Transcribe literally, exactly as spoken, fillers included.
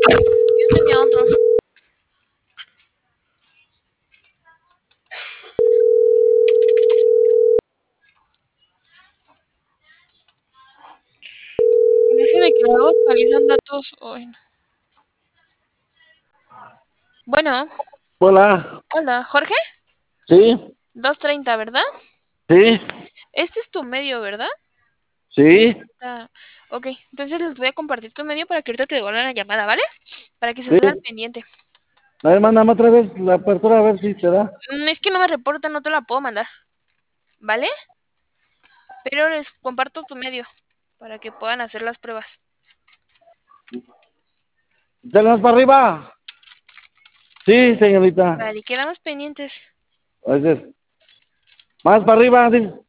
Yo tenía otro. Déjeme que luego actualizan datos hoy. Bueno, Hola. hola, Jorge. ¿Sí? dos treinta, ¿verdad? ¿Sí? Este es tu medio, ¿verdad? ¿Sí? Ah, ok, entonces les voy a compartir tu medio para que ahorita te devuelvan la llamada, ¿vale? Para que se ¿Sí? estén al pendiente. A ver, mándame otra vez la apertura a ver si te da. Mm, Es que no me reporta, no te la puedo mandar, ¿vale? Pero les comparto tu medio para que puedan hacer las pruebas. Dale más para arriba. Sí, señorita. Vale, quedamos pendientes. A ver. Más para arriba, sí.